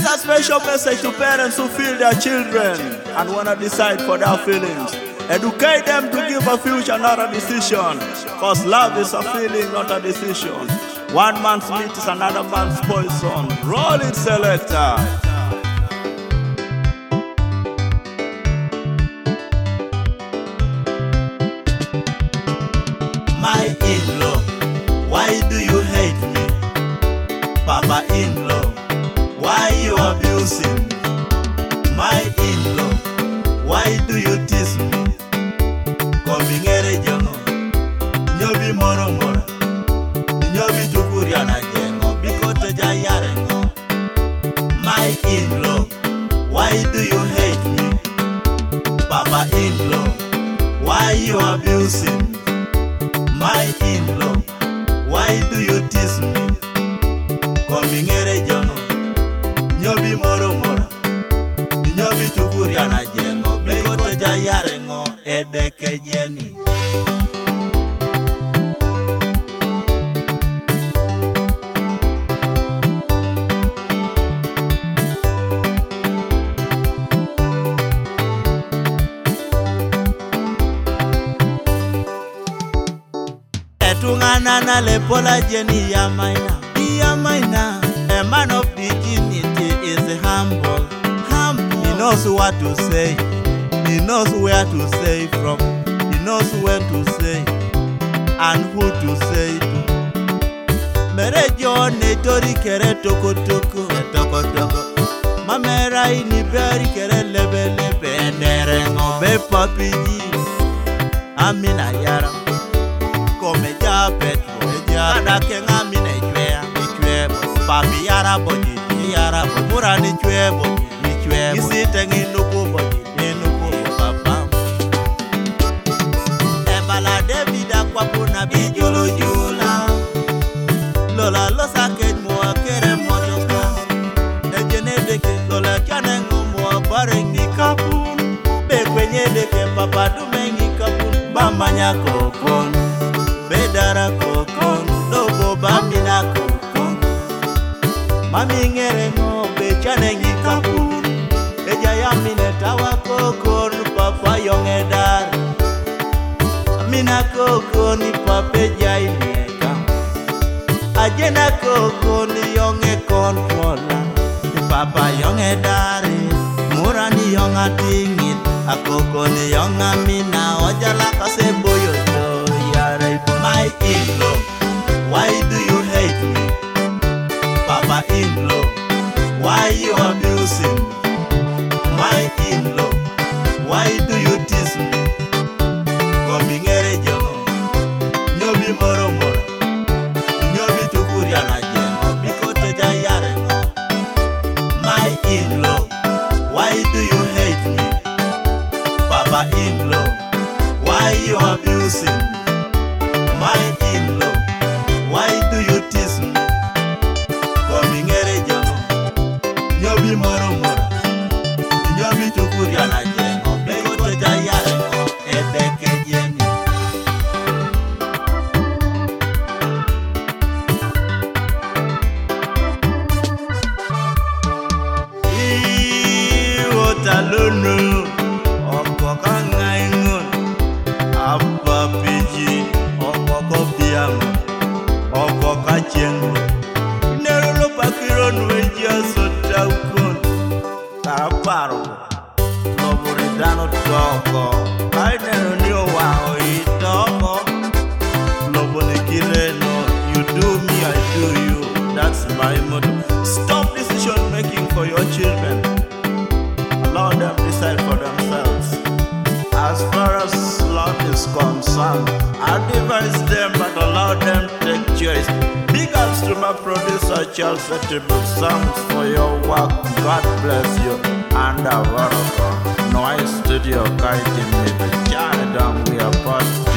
a special message to parents who feel their children and wanna decide for their feelings. Educate them to give a future, not a decision. Cause love is a feeling, not a decision. One man's meat is another man's poison. Roll it, selector. My in-law, why do you hate me? Papa in-law, why you abusing me? My in-law, why do you tease me? Komingere jongo, nyobi moro moro, nyobi tukuria na jengo, bikote jayare ngo. My in-law, why do you hate me? Papa in-law, why you abusing me? My in-law, why do you tease me? Komingere jongo, nyobi moro moro, nyobi tukuria na jengo, bikote jayare ngo edeke jeni. Etungana na lepola jeni ya maina. A man of dignity is humble. He knows what to say. He knows where to say from. He knows when to say and who to say to. Mere jone tori kere toko toko. Mamera ini beri kere lebe lebe. Nere ngobe papi ji. Amina yara. Come ja petro. Ada kenga mine chwea. Papi yara bodi. Yara mura ni chwe bodi. Isi tengi nuku bodi. Davida kwa puna bijolo jula Lola losa kej mua kere motoka Ejene deke lola kane ngumua barengi kapun Bekwenye deke papa dumengi kapun Bambanya kokon Bedara kokon Lobo bambina kokon Mami ngere ngo bechanengi kapun Eja yamine tawa kokon Papa yongedar Mina koko ni pape jai neka Ajena koko ni yonge kontrola Ni papa yonge dare Mura ni yonga tingit Akoko ni yonga mina Ojala kase boyo do yare. My in-law, why do you hate me? Papa in-law, why you abusing me? My in-law, why do you tease me? Komingere jongo, nyobi moro moro, nyobi tukuria na jengo, bikote jayare ngo. My in-law, why do you hate me? Papa in-law, why you abusing me? My in-law, why do you tease me? Komingere jongo, nyobi moro moro, nyobi tukuria na jengo, bikote jayare ngo, edeke jeni. Talunu Okoko ngaingun Abba piji Okoko biang Okoko chengu Nerulo pakiron wejia sotaukun Kaparo Loboredano toko Kainero niyo wao itoko Lobonikireno You do me, I do you. That's my motto. Stop decision making for your children. Allow them decide for themselves. As far as love is concerned, advise them but allow them to take choice. Big ups to my producer Charles Tribute Songs for your work. God bless you. And our Noise Studio guiding me. We are part